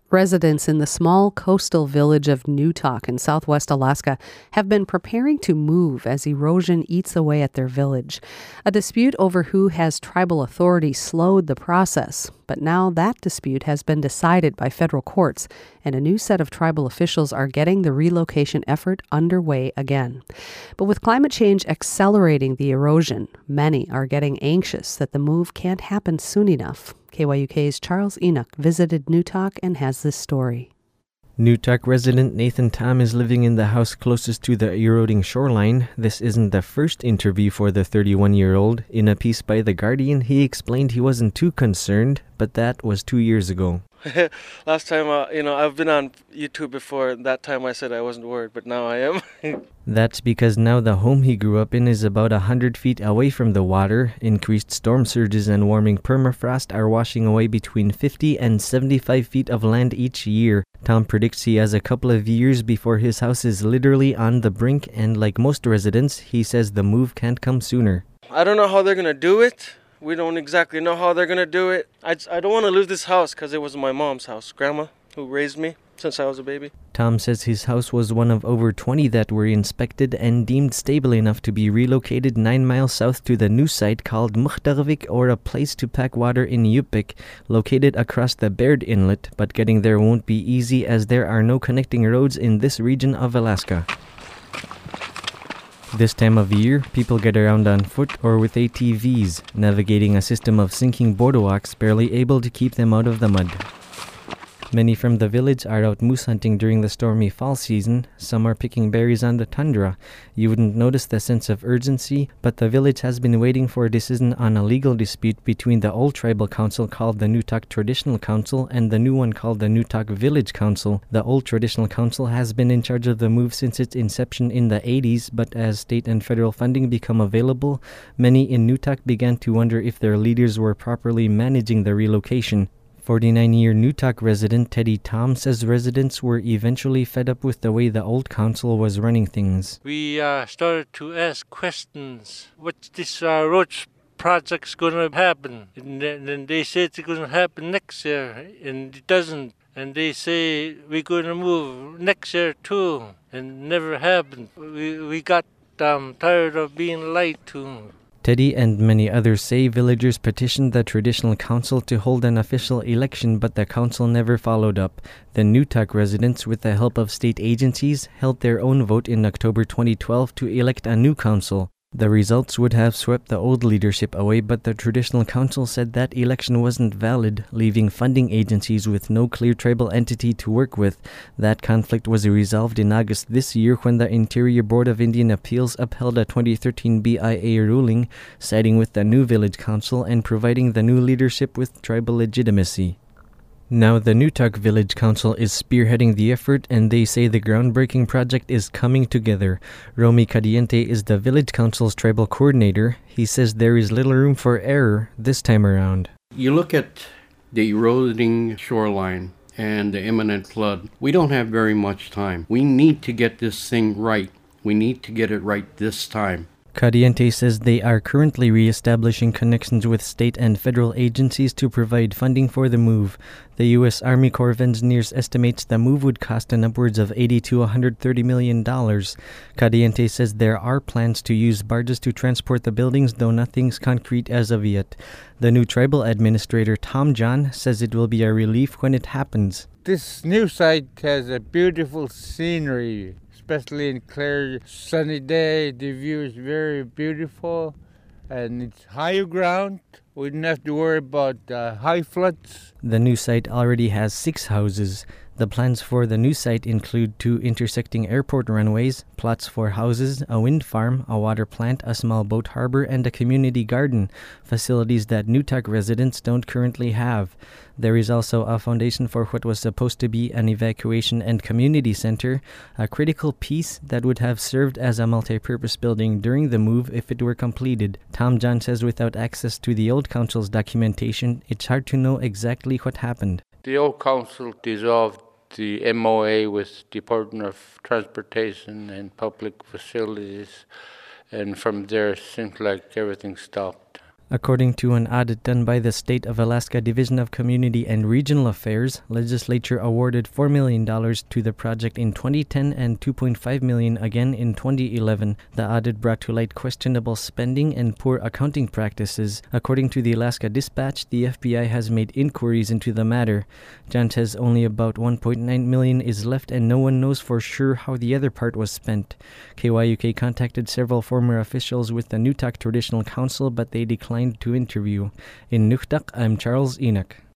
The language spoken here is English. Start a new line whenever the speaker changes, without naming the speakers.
Residents in the small coastal village of Newtok in southwest Alaska have been preparing to move as erosion eats away at their village. A dispute over who has tribal authority slowed the process, but now that dispute has been decided by federal courts, and a new set of tribal officials are getting the relocation effort underway again. But with climate change accelerating the erosion, many are getting anxious that the move can't happen soon enough. KYUK's Charles Enoch visited Newtok and has this story.
Newtok resident Nathan Tam is living in the house closest to the eroding shoreline. This isn't the first interview for the 31-year-old. In a piece by The Guardian, he explained he wasn't too concerned, but that was 2 years ago.
Last time, I've been on YouTube before. That time I said I wasn't worried, but now I am.
That's because now the home he grew up in is about 100 feet away from the water. Increased storm surges and warming permafrost are washing away between 50 and 75 feet of land each year. Tom predicts he has a couple of years before his house is literally on the brink, and like most residents, he says the move can't come sooner.
I don't know how they're going to do it. We don't exactly know how they're going to do it. I don't want to lose this house because it was my mom's house, Grandma, who raised me since I was a baby.
Tom says his house was one of over 20 that were inspected and deemed stable enough to be relocated 9 miles south to the new site called Mukhtarvik, or a place to pack water in Yupik, located across the Baird Inlet, but getting there won't be easy as there are no connecting roads in this region of Alaska. This time of year, people get around on foot or with ATVs, navigating a system of sinking boardwalks barely able to keep them out of the mud. Many from the village are out moose hunting during the stormy fall season. Some are picking berries on the tundra. You wouldn't notice the sense of urgency, but the village has been waiting for a decision on a legal dispute between the old tribal council called the Newtok Traditional Council and the new one called the Newtok Village Council. The old Traditional Council has been in charge of the move since its inception in the 80s, but as state and federal funding become available, many in Newtok began to wonder if their leaders were properly managing the relocation. 49-year Newtok resident Teddy Tom says residents were eventually fed up with the way the old council was running things.
We started to ask questions. What's this road project's going to happen? And then they said it's going to happen next year, and it doesn't. And they say we're going to move next year too, and never happened. We got tired of being lied to.
Teddy and many others say villagers petitioned the traditional council to hold an official election, but the council never followed up. The Newtok residents, with the help of state agencies, held their own vote in October 2012 to elect a new council. The results would have swept the old leadership away, but the traditional council said that election wasn't valid, leaving funding agencies with no clear tribal entity to work with. That conflict was resolved in August this year when the Interior Board of Indian Appeals upheld a 2013 BIA ruling, siding with the new village council and providing the new leadership with tribal legitimacy. Now the Newtok Village Council is spearheading the effort, and they say the groundbreaking project is coming together. Romy Cadiente is the Village Council's tribal coordinator. He says there is little room for error this time around.
You look at the eroding shoreline and the imminent flood. We don't have very much time. We need to get this thing right. We need to get it right this time.
Cadiente says they are currently re-establishing connections with state and federal agencies to provide funding for the move. The U.S. Army Corps of Engineers estimates the move would cost an upwards of $80 to $130 million. Cadiente says there are plans to use barges to transport the buildings, though nothing's concrete as of yet. The new tribal administrator, Tom John, says it will be a relief when it happens.
This new site has a beautiful scenery. Especially in clear sunny day, the view is very beautiful, and it's higher ground. We don't have to worry about high floods.
The new site already has 6 houses. The plans for the new site include 2 intersecting airport runways, plots for houses, a wind farm, a water plant, a small boat harbor, and a community garden, facilities that Newtok residents don't currently have. There is also a foundation for what was supposed to be an evacuation and community center, a critical piece that would have served as a multi-purpose building during the move if it were completed. Tom John says without access to the old council's documentation, it's hard to know exactly what happened.
The old council dissolved the MOA with Department of Transportation and Public Facilities, and from there it seems like everything stopped.
According to an audit done by the State of Alaska Division of Community and Regional Affairs, legislature awarded $4 million to the project in 2010 and $2.5 million again in 2011. The audit brought to light questionable spending and poor accounting practices. According to the Alaska Dispatch, the FBI has made inquiries into the matter. John says only about $1.9 million is left and no one knows for sure how the other part was spent. KYUK contacted several former officials with the Newtok Traditional Council, but they declined to interview. In Nuktak, I'm Charles Enoch.